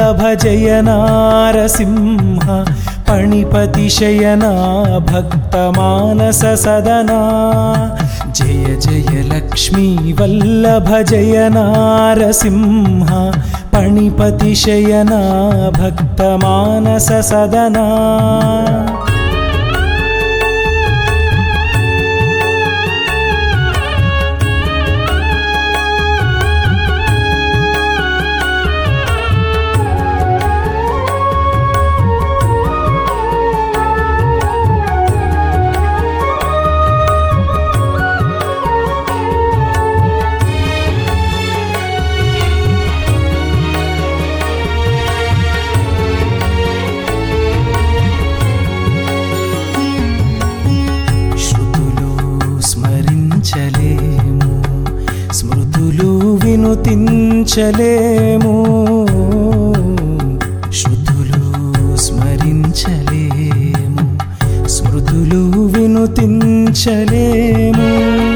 वल्लभ जय नारसिंह पणिपतिशयना भक्तमानस सदना जय जय लक्ष्मी वल्लभ जय नारसिंह पणिपतिशयना भक्तमानस सदना స్మృతులు వినుతించలేము శృతులు స్మరించలేము స్మృతులు వినుతించలేము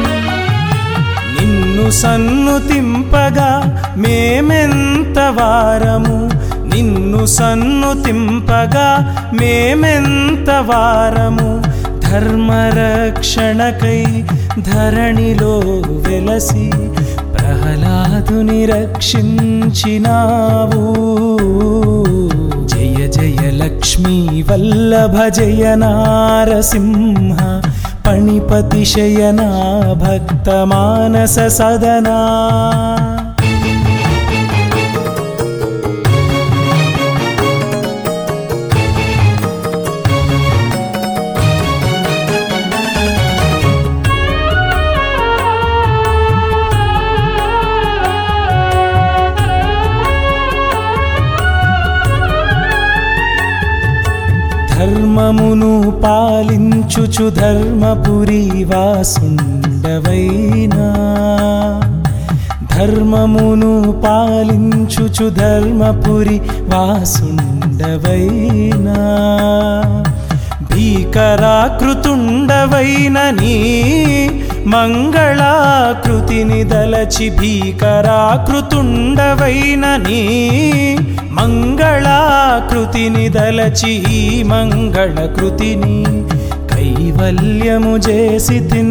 నిన్ను సన్నుతింపగా మేమెంత వారము నిన్ను సన్నుతింపగా మేమెంత వారము ధర్మరక్షణకై ధరణిలో వెలసి ప్రహ్లాదుని రక్షించినావు జయ జయ లక్ష్మీ వల్లభ జయ నారసింహ పణిపతిశయనా భక్తమానస సదనా ధర్మమును పాలించుచు ధర్మపురి వాసుండవైనా ధర్మమును పాలించుచు ధర్మపురి వాసుండవైనా భీకరాకృతుండవైన నీ మంగళాకృతిని దలచి భీకరాకృతుండవైన నీ మంగళాకృతిని దలచి ఈ మంగళకృతిని కైవల్యము చేసితిన్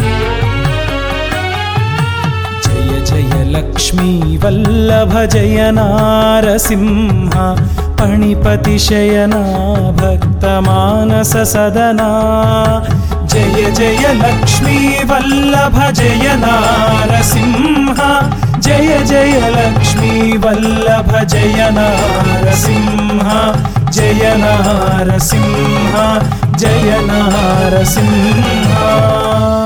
జయ జయ లక్ష్మీ వల్లభ జయ నారసింహ పణిపతిశయనా భక్తమానస సదనా జయ జయ లక్ష్మీ వల్లభ జయ నారసింహ జయ జయ లక్ష్మీ వల్లభ జయ నారసింహ జయ నారసింహ జయ నారసింహ